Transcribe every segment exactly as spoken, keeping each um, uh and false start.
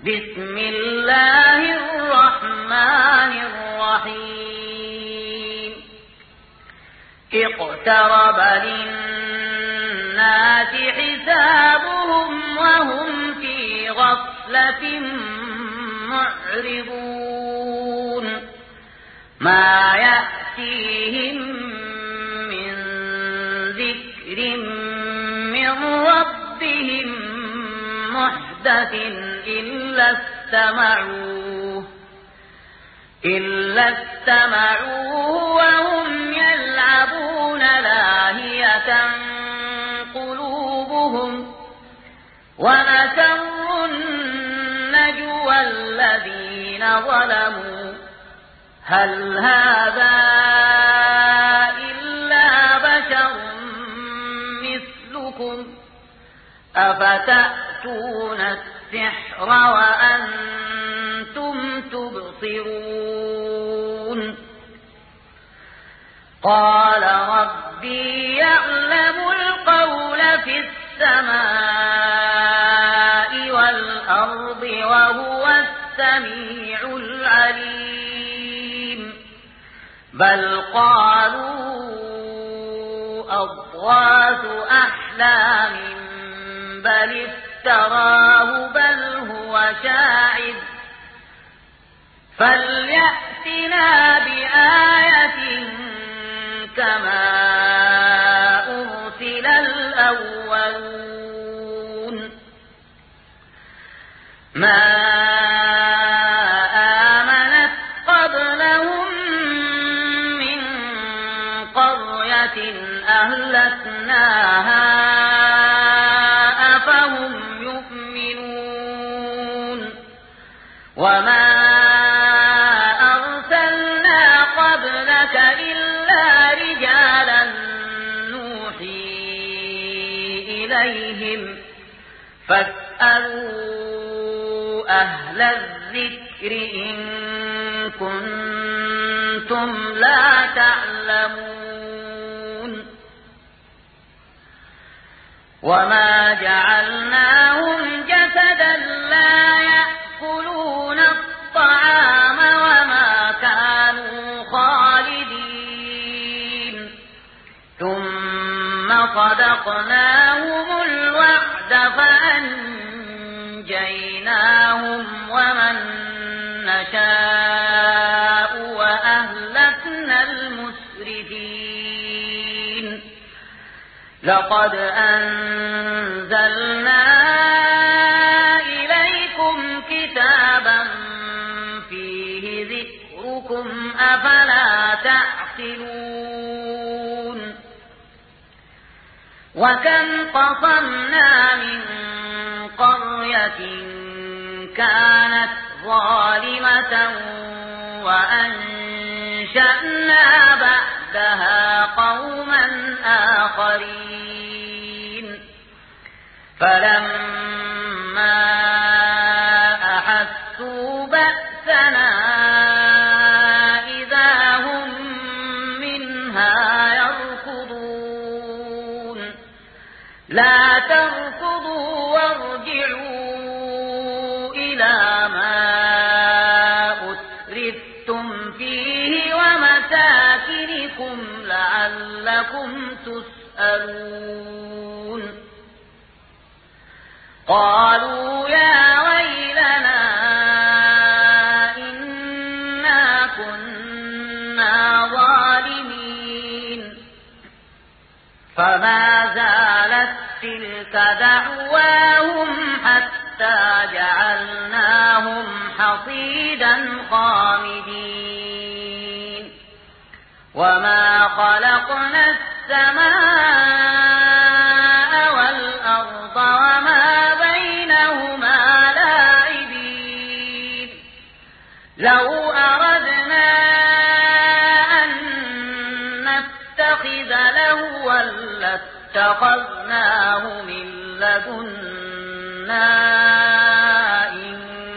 بسم الله الرحمن الرحيم اقترب للناس حسابهم وهم في غفلة معرضون ما يأتيهم من ذكر من ربهم محدث إلا استمعوه إلا استمعوه وهم يلعبون لاهية قلوبهم وأسروا النجوى الذين ظلموا هل هذا إلا بشر مثلكم أفتأتون السحر وأنتم تبصرون قال ربي يعلم القول في السماء والأرض وهو السميع العليم بل قالوا أضغاث أحلام بل افتراه بل هو شاعر فليأتنا بآية كما أرسل الأولون ما آمنت قبلهم من قرية أهلكناها أفهم يؤمنون وما أرسلنا قبلك إلا رجالا نوحي إليهم فاسألوا أهل الذكر إن كنتم لا تعلمون وما جعلناهم جسدا لا يأكلون الطعام وما كانوا خالدين ثم صدقناهم الوعد فأنجيناهم ومن نشاء وأهلكنا المسرفين لقد أنزلنا إليكم كتابا فيه ذكركم أفلا تعقلون وكم قصمنا من قرية كانت ظالمة وأنشأنا بعدها قوما آخرين فلما أحسوا بأسنا إذا هم منها يركضون لا تركضوا وارجعوا إلى ما أسرفتم فيه ومساكنكم لعلكم تسألون قالوا يا ويلنا إنا كنا ظالمين فما زالت تلك دعواهم حتى جعلناهم حصيدا خامدين وما خلقنا السماء والأرض وما بينهما لاعبين لو أردنا أن نتخذ لهوا لاتخذناه من لدنا إن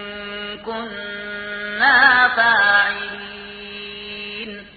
كنا فاعلين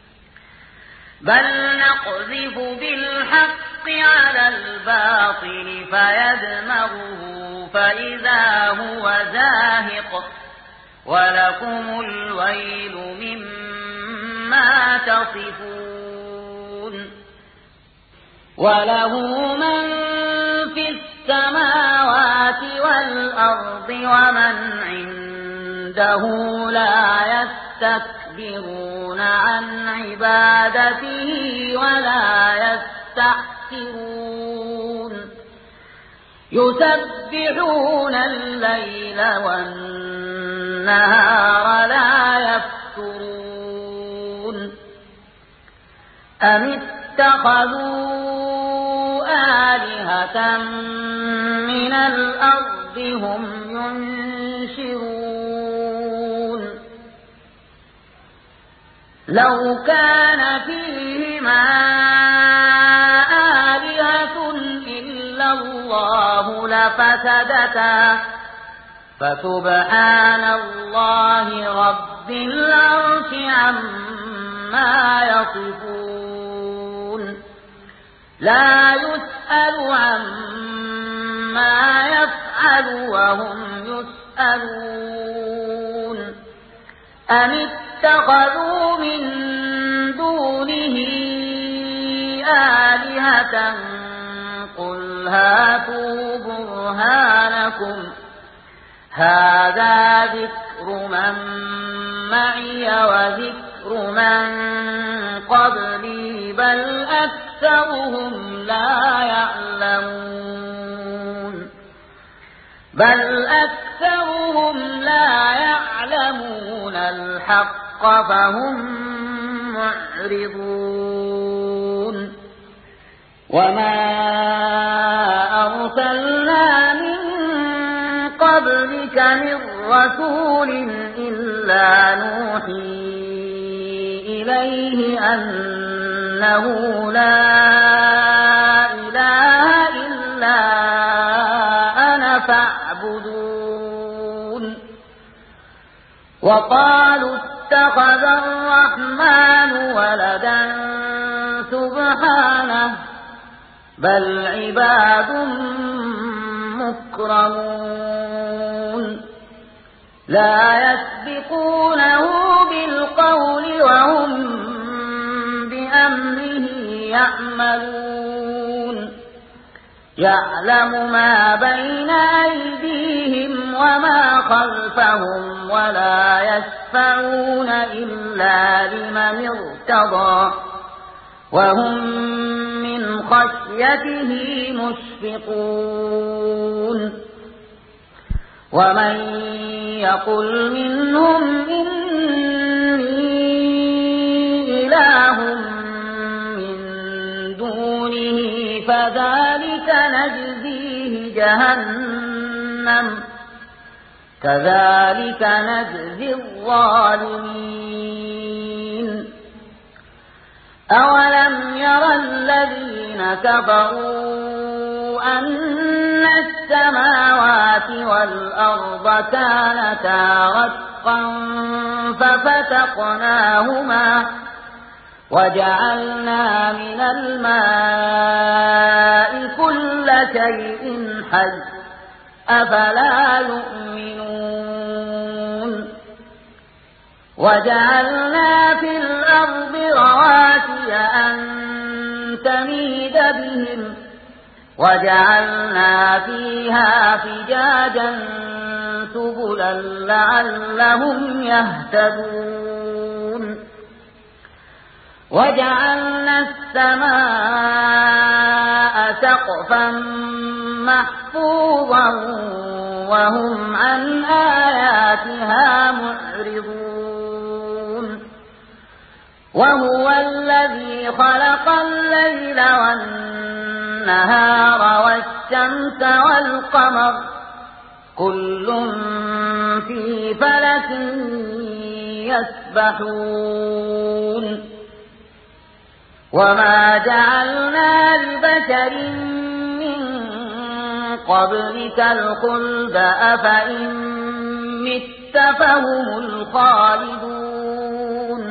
بل نقذف بالحق على الباطل فيدمغه فإذا هو زاهق ولكم الويل مما تصفون وله من في السماوات والأرض ومن عنده لا يستكبرون عن عبادته ولا يستحسرون يسبحون الليل والنهار لا يفترون أم اتخذوا آلهة من الأرض هم ينشرون لو كان فيهما آلهة إلا الله لفسدتا فسبحان الله رب العرش عما يصفون لا يسأل عما يفعل وهم يسألون أم اتخذوا من دونه آلهة قل هاتوا برهانكم هذا ذكر من معي وذكر من قبلي بل أكثرهم لا يعلمون بل أكثرهم لا يعلمون الحق فهم معرضون وما أرسلنا من قبلك من رسول إلا نوحي إليه أنه لا إله إلا أنا فاعبدون وقالوا اتخذ الرحمن ولدا سبحانه بل عباد مكرمون لا يسبقونه بالقول وهم بأمره يعملون يعلم ما بين أيديهم وما خلفهم ولا يشفعون إلا لمن ارتضى وهم من خشيته مشفقون ومن يقل منهم إني إله من دونه فذلك نجزيه جهنم كذلك نجزي الظالمين أولم ير الذين كفروا أن السماوات والأرض كانتا رتقا ففتقناهما وجعلنا من الماء كل شيء حي أفلا يؤمنون وجعلنا في الأرض رواسي أن تميد بهم وجعلنا فيها فجاجا سبلا لعلهم يهتدون وجعلنا السماء سقفا محفوظا وهم عن آياتها معرضون وهو الذي خلق الليل والنهار والشمس والقمر كل في فلك يسبحون وما جعلنا لبشر من قبلك الخلد أفإن مت فهم الخالدون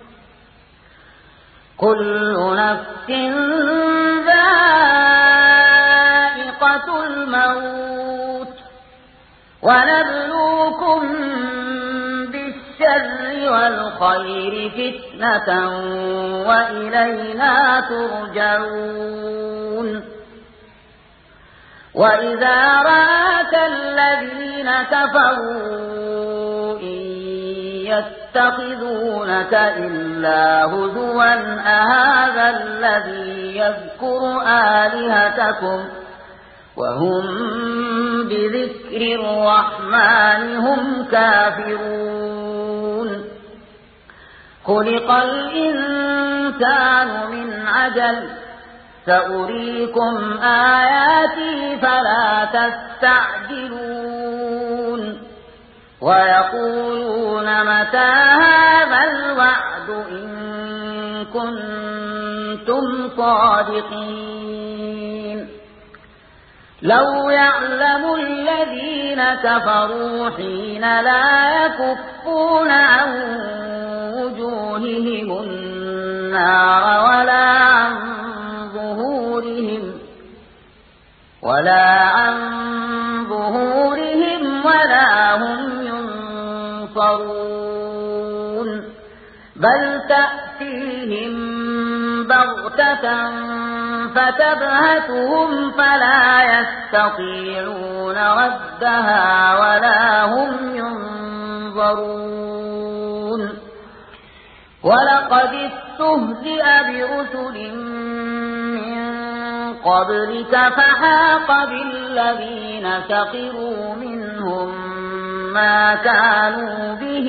كل نفس ذائقة الموت ونبلوكم بالشر والخير فتنة وإلينا ترجعون وإذا رآك الذين كفروا إن يتخذونك إلا هزوا أهذا الذي يذكر آلهتكم وهم بذكر الرحمن هم كافرون خلق الإنسان من عجل سأريكم آياتي فلا تستعجلون ويقولون متى هذا الوعد إن كنتم صادقين لو يعلم الذين كفروا حين لا يكفون عن وجوههم النار ولا عن ظهورهم ولا عن ظهورهم ولا هم ينصرون بل تأتيهم بغتة فتبهتهم فلا يستطيعون ردها ولا هم ينظرون ولقد استهزئ برسل من قبلك فحاق بالذين سخروا منهم ما كانوا به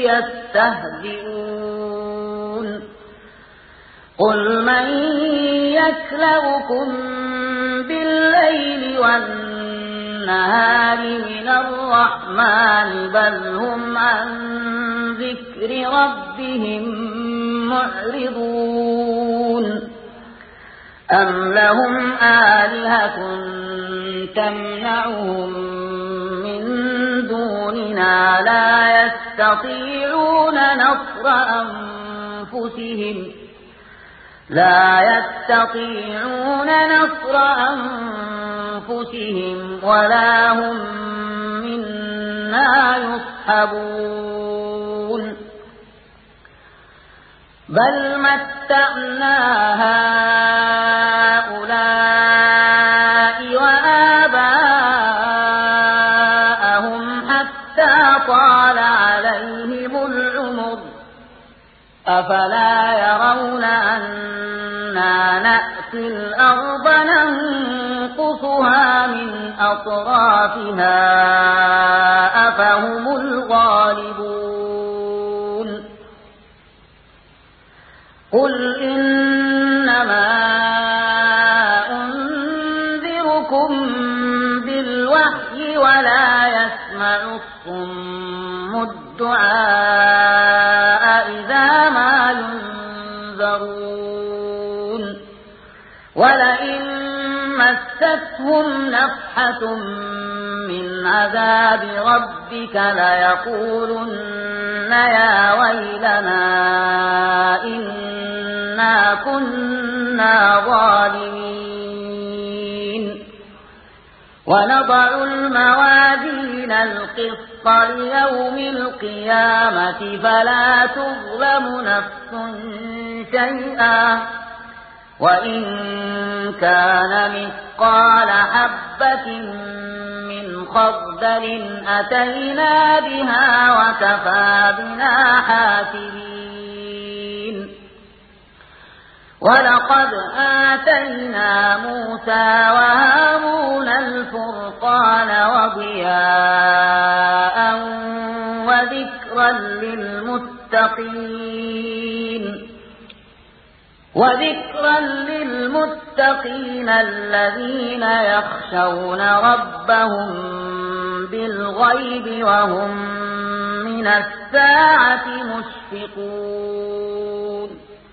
يستهزئون قل من يكلؤكم بالليل والنهار من الرحمن بل هم عن ذكر ربهم معرضون أم لهم آلهة تمنعهم من دوننا لا يستطيعون نصر أنفسهم لا يستطيعون نصر أنفسهم ولا هم منا يصحبون بل متعنا هؤلاء وآباءهم حتى طال عليهم العمر أفلا يرون أنا نأتي الأرض ننقصها من أطرافها أفهم الغالبون قل إنما أنذركم بالوحي ولا يسمع الصم الدعاء إذا ما ينذرون ولئن مستهم نفحة من عذاب ربك ليقولن يا ويلنا إنا كنا ظالمين ونضع الموازين القسط ليوم القيامة فلا تظلم نفس شيئا وإن كان مثقال حبة من خردل أتينا بها وكفى بنا حاسبين ولقد آتينا موسى وهارون الفرقان وضياء وذكرا للمتقين وذكرا للمتقين الذين يخشون ربهم بالغيب وهم من الساعة مشفقون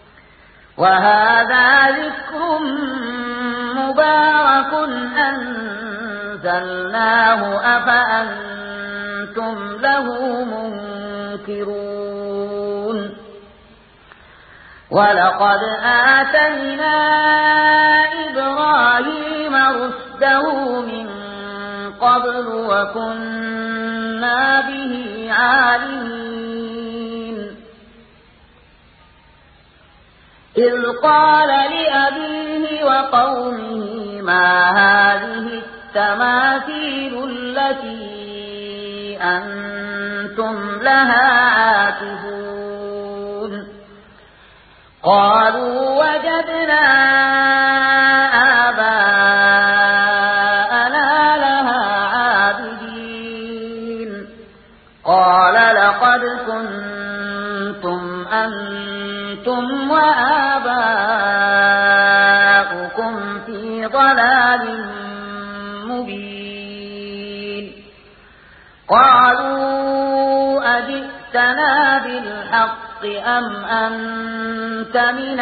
وهذا ذكر مبارك أنزلناه أفأنتم له منكرون ولقد آتينا إبراهيم رشده من قبل وكنا به عالمين إذ قال لأبيه وقومه ما هذه التماثيل التي أنتم لها عاكفون قالوا وجدنا آباءنا لها عابدين قال لقد كنتم أنتم وآباؤكم في ضلال مبين قالوا أجئتنا بالحق أم أنت من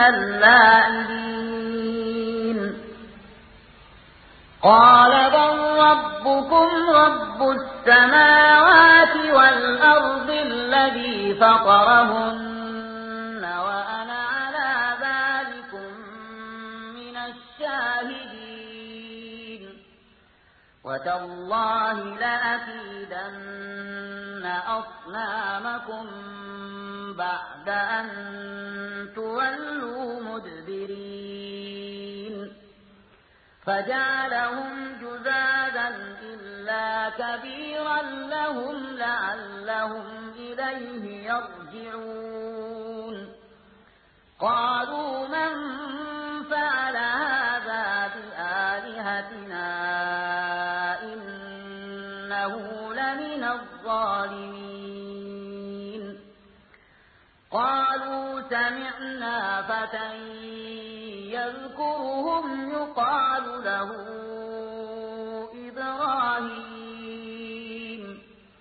اللاعبين قال بل ربكم رب السماوات والأرض الذي فطرهن وأنا على ذلكم من الشاهدين وتالله لأكيدن أصنامكم بعد أن تولوا مدبرين فجعلهم جذاذا إلا كبيرا لهم لعلهم إليه يرجعون قالوا من فعل هذا بآلهتنا إنه لمن الظالمين قالوا سمعنا فتى يذكرهم يقال له إبراهيم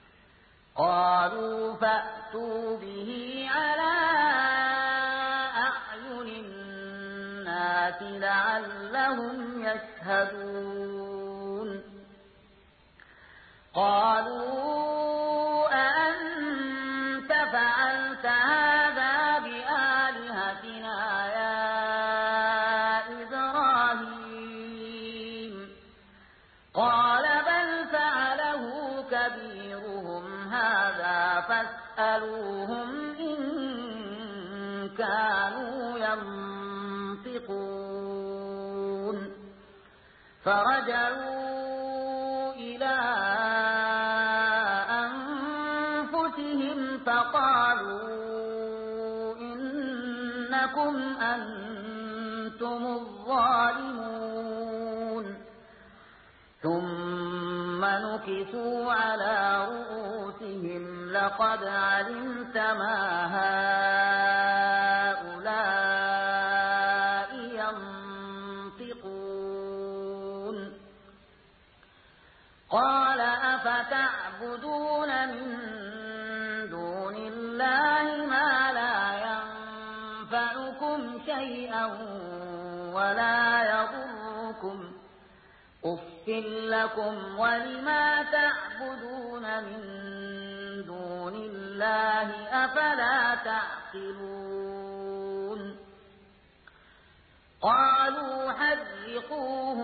قالوا فأتوا به على أعين الناس لعلهم يشهدون قالوا أأنت فعلت هذا بآلهتنا يا إبراهيم قال بل فعله كبيرهم هذا فاسألوهم إن كانوا ينطقون فرجعوا إلى أنفسهم فقالوا إنكم أنتم الظالمون ثم نكسوا على رؤوسهم لقد علمت ما هؤلاء ينطقون قال أفتعبدون من دون الله ما لا ينفعكم شيئا ولا يضركم أف لكم ولما تعبدون من دون الله أفلا تعقلون قالوا حرقوه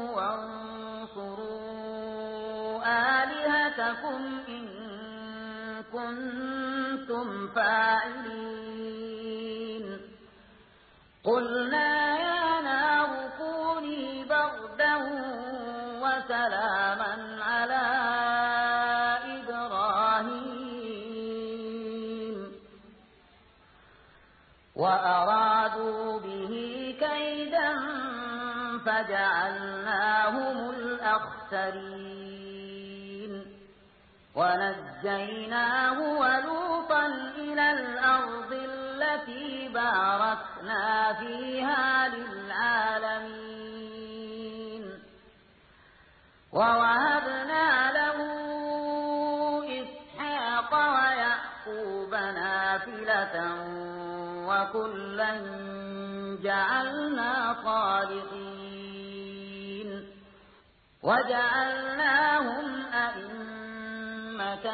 وانصروا آلهتكم إن كنتم فاعلين قلنا يا نار كوني بردا وسلاما على إبراهيم وأرادوا به كيدا فجعلناهم الأخسرين ونجيناه ولوطا إلى الأرض التي باركنا فيها للعالمين ووهبنا له إسحاق ويعقوب نافلة وكلا جعلنا صالحين وجعلناهم أئمة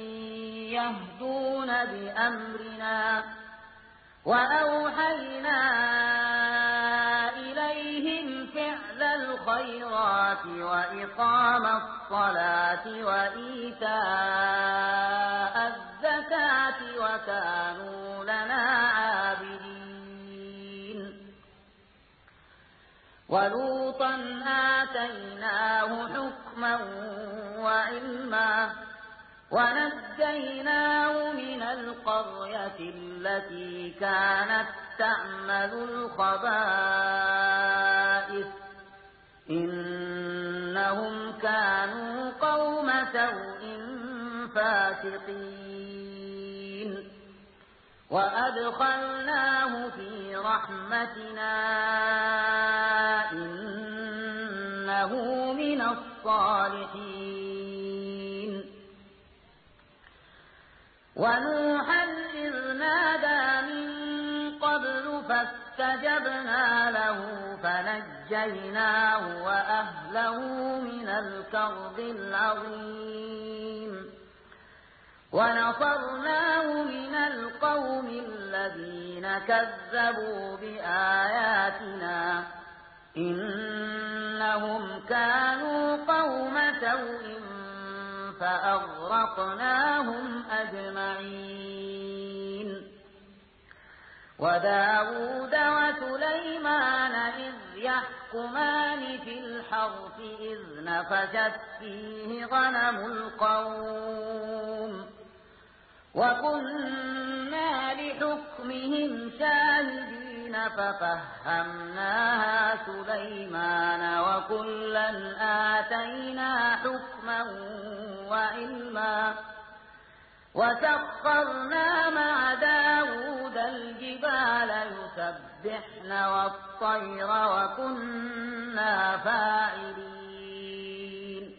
يهدون بأمرنا وأوحينا إليهم فعل الخيرات وإقام الصلاة الصلاة وإيتاء الزكاة وكانوا لنا عابدين ولوطا آتيناه حكما وعلما ونجيناه من القرية التي كانت تعمل الخبائث إنهم كانوا قوم سوء فاسقين وأدخلناه في رحمتنا إنه من الصالحين ونوحا إذ نادى من قبل فاستجبنا له فنجيناه وأهله من الكرب العظيم ونصرناه من القوم الذين كذبوا بآياتنا إنهم كانوا قوم سوء فأغرقناهم أجمعين وداود وسليمان إذ يحكمان في الحرث إذ نفشت فيه غنم القوم وكنا لحكمهم شاهدين ففهمناها سليمان وكلا آتينا حكما وعلما وسخرنا مع داود الجبال يسبحن والطير وكنا فاعلين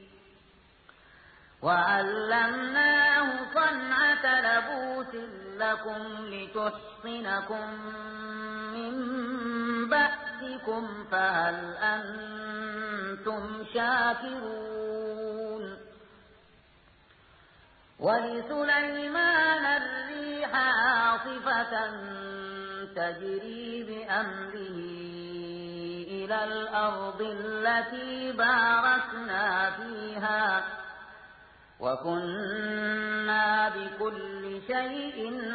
وعلمناه صنعة لبوس لكم لتحصنكم من بأسكم فهل أنتم شاكرون ولسليمان الريح عاصفة تجري بأمره إلى الأرض التي باركنا فيها وكنا بكل شيء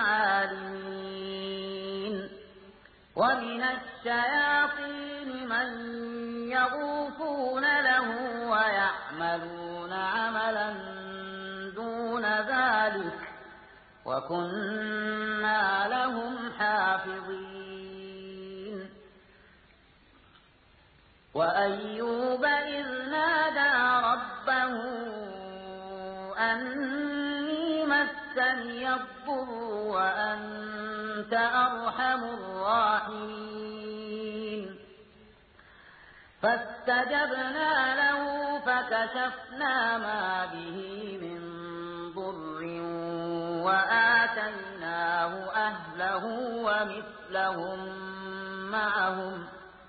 عالمين ومن الشياطين من يغوصون له ويعملون عملا دون ذلك وكنا لهم حافظين وأيوب إذ نادى ربه أني مسني الضر وأنت أرحم الراحمين فاستجبنا له فكشفنا ما به من ضر وآتيناه أهله ومثلهم معهم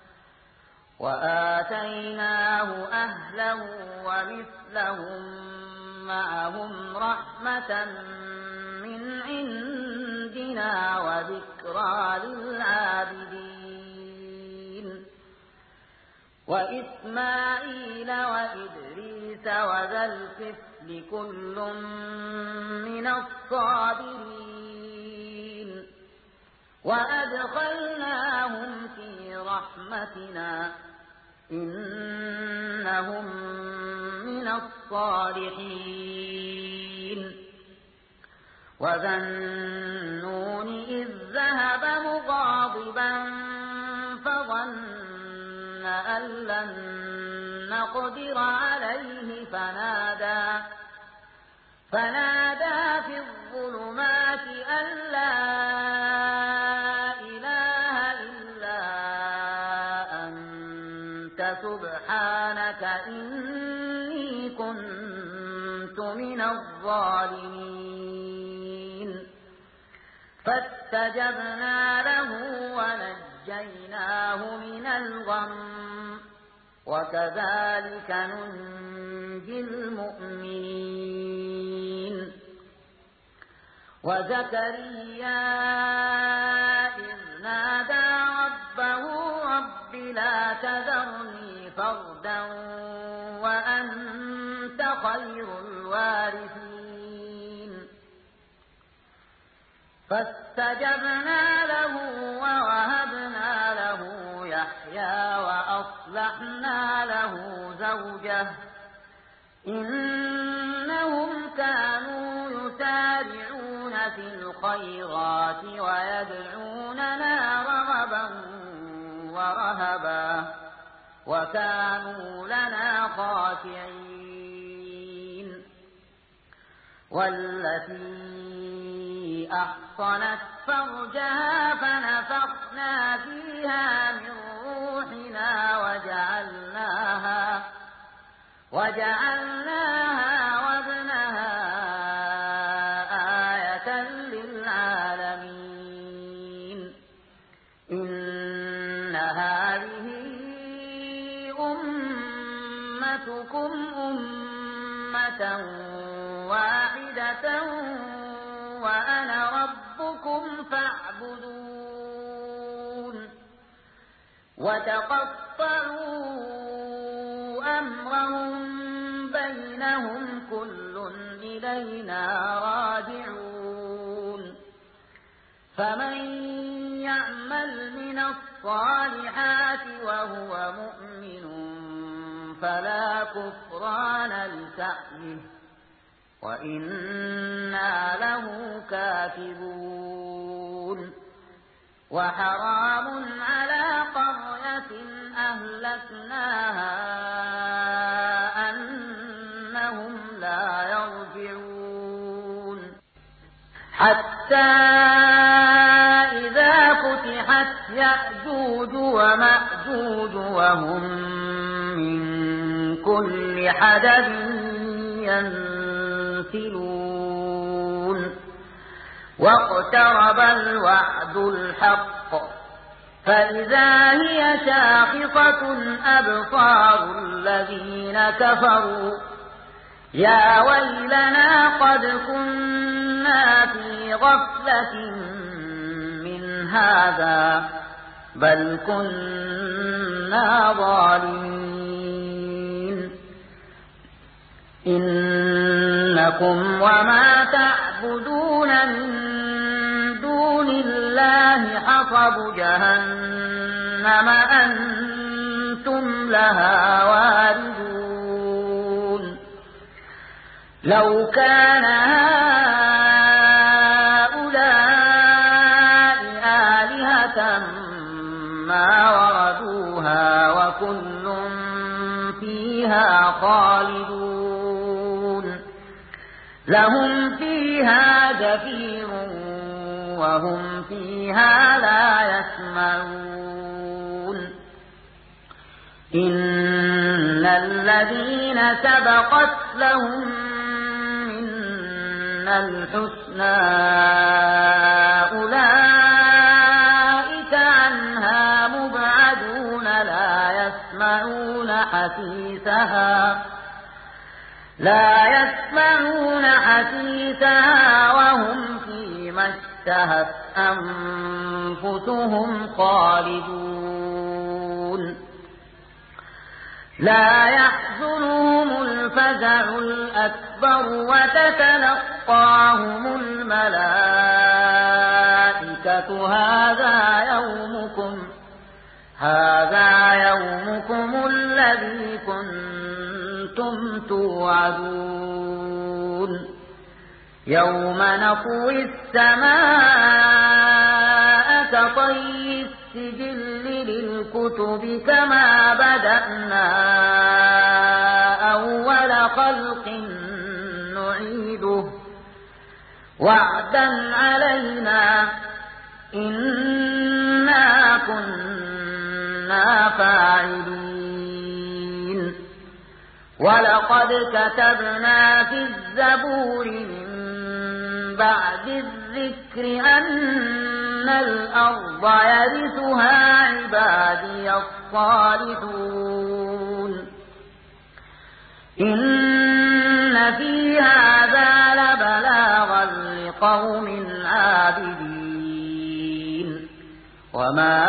وآتيناه أهله ومثلهم معهم رحمة من عندنا وذكرى للعابدين وإسماعيل وإدريس وذا الكفل كل من الصابرين وأدخلناهم في رحمتنا إنهم من الصالحين وذا النون إذ ذهب مغاضبا فظن أن لن نقدر عليه فنادى فنادى في الظلمات أن لا إله إلا أنت سبحانك إني كنت من الظالمين فاستجبنا له ونجيناه من الغم وكذلك ننجي المؤمنين وزكريا إذ نادى ربه رب لا تذرني فردا وأنت فاستجبنا له ووهبنا له يحيى وأصلحنا له زوجه إنهم كانوا يسارعون في الخيرات ويدعوننا رغبا ورهبا وكانوا لنا خاشعين والتي أحصنت فرجها فنفخنا فيها من روحنا وجعلناها وجعلناها وابنها آية للعالمين إن هذه أمتكم أمة واحدة وأنا ربكم فاعبدون وتقطعوا أمرهم بينهم كل إلينا راجعون فمن يعمل من الصالحات وهو مؤمن فلا كفران لسعيه وإنا له كاتبون وحرام على قرية أهلكناها أنهم لا يرجعون حتى إذا فتحت يأجوج ومأجوج وهم من كل حدب ينسلون واقترب الوعد الحق فإذا هي شاخصة أبصار الذين كفروا يا ويلنا قد كنا في غفلة من هذا بل كنا ظالمين إنكم وما تعبدون من دون الله حصب جهنم أنتم لها واردون لو كان هؤلاء آلهة ما وردوها وكل فيها خالدون لهم فيها زفير وهم فيها لا يسمعون إن الذين سبقت لهم منا الحسنى أولئك عنها مبعدون لا يسمعون حسيسها لا يسمعون حسيسها وهم فيما اشتهت أنفسهم خالدون لا يحزنهم الفزع الأكبر وتتلقاهم الملائكة هذا يومكم هذا يومكم الذي كنتم توعدون يوم نطوي السماء كطي السجل للكتب كما بدأنا أول خلق نعيده وعدا علينا إنا كنا فاعلين ولقد كتبنا في الزبور من بعد الذكر أن الأرض يرثها عبادي الصالحون إن في هذا لبلاغا لقوم عابدين وما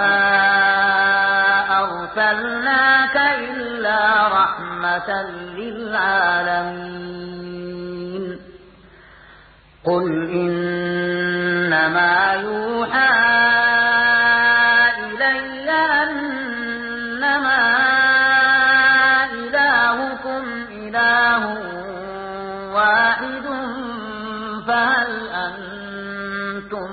أرسلناك إلا رحمة للعالمين قل إنما أنتم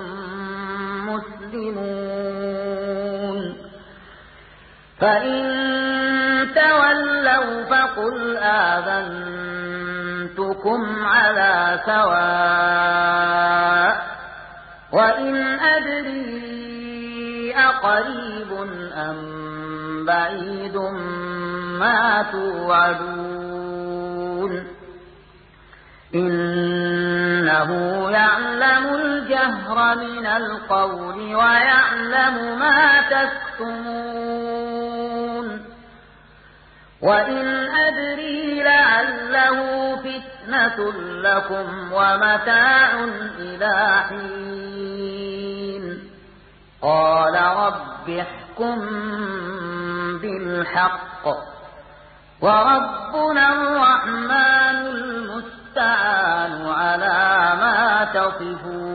مسلمون فإن تولوا فقل آذنتكم على سواء وإن أدري أقريب أم بعيد ما توعدون إنه يعلم الجهر من القول ويعلم ما تكتمون وإن أدري لعله فتنة لكم ومتاع إلى حين قال رب احكم بالحق وربنا الرحمن المستعان على ما تصفون